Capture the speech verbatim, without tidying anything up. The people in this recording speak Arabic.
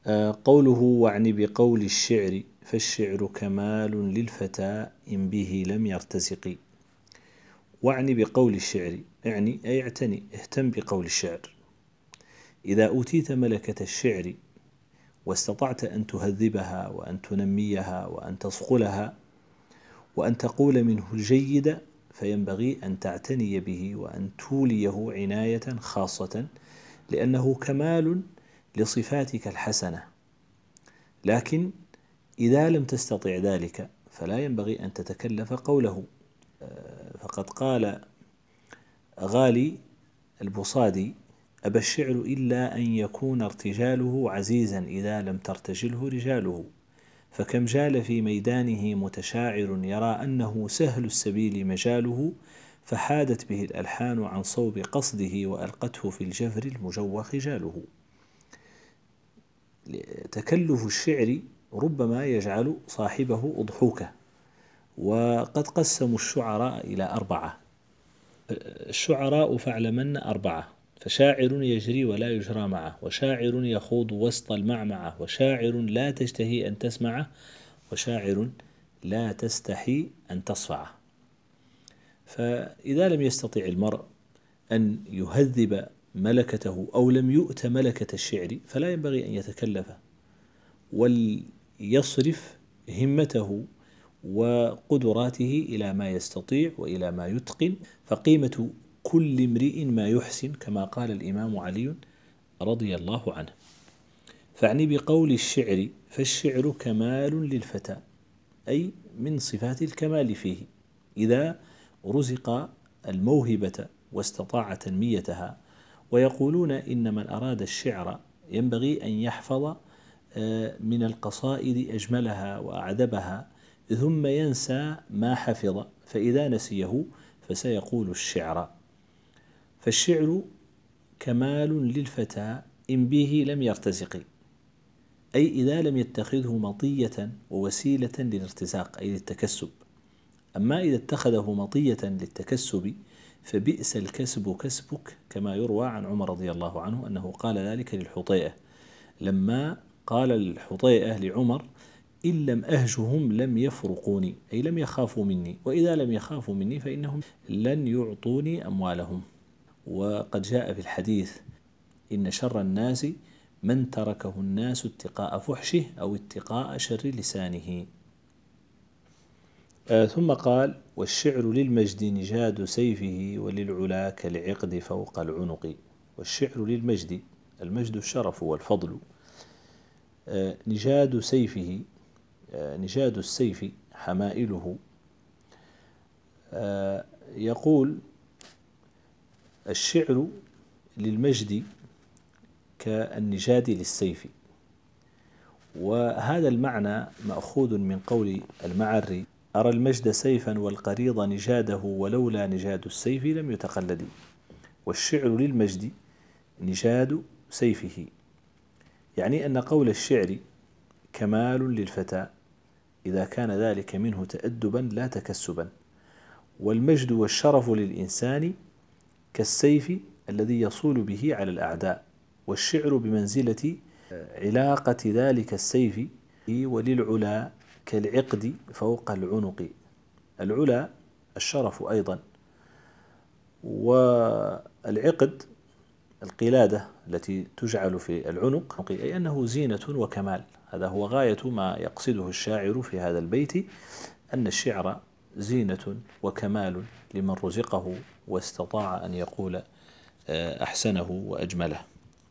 آه قوله واعني بقول الشعر فالشعر كمال للفتى إن به لم يرتزق. واعني بقول الشعر يعني أي اعتني اهتم بقول الشعر. إذا أوتيت ملكة الشعر واستطعت أن تهذبها وأن تنميها وأن تصقلها وأن تقول منه الجيد فينبغي أن تعتني به وأن توليه عناية خاصة، لأنه كمال لصفاتك الحسنة. لكن إذا لم تستطع ذلك فلا ينبغي أن تتكلف قوله. فقد قال غالي البصادي: أبى الشعر إلا أن يكون ارتجاله عزيزا إذا لم ترتجله رجاله، فكم جال في ميدانه متشاعر يرى أنه سهل السبيل مجاله، فحادت به الألحان عن صوب قصده وألقته في الجفر المجوخ جاله. تكلف الشعر ربما يجعل صاحبه أضحوكة. وقد قسموا الشعراء إلى أربعة: الشعراء فاعلمن أربعة: فشاعر يجري ولا يجرى معه، وشاعر يخوض وسط المعمعة، وشاعر لا تشتهي أن تسمعه، وشاعر لا تستحي أن تصفعه. فإذا لم يستطع المرء أن يهذب ملكته أو لم يؤت ملكة الشعر فلا ينبغي أن يتكلف، وليصرف همته وقدراته إلى ما يستطيع وإلى ما يتقن، فقيمة كل امرئ ما يحسن، كما قال الإمام علي رضي الله عنه. فاعني بقول الشعر فالشعر كمال للفتى، أي من صفات الكمال فيه إذا رزق الموهبة واستطاع تنميتها. ويقولون إن من أراد الشعر ينبغي أن يحفظ من القصائد أجملها وأعذبها، ثم ينسى ما حفظ، فإذا نسيه فسيقول الشعر. فالشعر كمال للفتى إن به لم يرتزق، أي إذا لم يتخذه مطية ووسيلة للارتزاق أي للتكسب. أما إذا اتخذه مطية للتكسب فبئس الكسب كسبك، كما يروى عن عمر رضي الله عنه أنه قال ذلك للحطيئة لما قال الحطيئة لعمر: إن لم أهجهم لم يفرقوني، أي لم يخافوا مني، وإذا لم يخافوا مني فإنهم لن يعطوني أموالهم. وقد جاء في الحديث: إن شر الناس من تركه الناس اتقاء فحشه أو اتقاء شر لسانه. آه ثم قال: والشعر للمجد نجاد سيفه وللعلا كالعقد فوق العنق. والشعر للمجد، المجد الشرف والفضل. آه نجاد سيفه، آه نجاد السيف حمائله. آه يقول: الشعر للمجد كالنجاد للسيف. وهذا المعنى مأخوذ من قول المعري: أرى المجد سيفا والقريض نجاده، ولولا نجاد السيف لم يتقلد. والشعر للمجد نجاد سيفه، يعني أن قول الشعر كمال للفتى إذا كان ذلك منه تأدبا لا تكسبا. والمجد والشرف للإنسان كالسيف الذي يصول به على الأعداء، والشعر بمنزلة علاقة ذلك السيف. وللعلا كالعقد فوق العنق. العلا الشرف أيضا، والعقد القلادة التي تجعل في العنق، أي أنه زينة وكمال. هذا هو غاية ما يقصده الشاعر في هذا البيت، أن الشعر زينة وكمال لمن رزقه واستطاع أن يقول أحسنه وأجمله.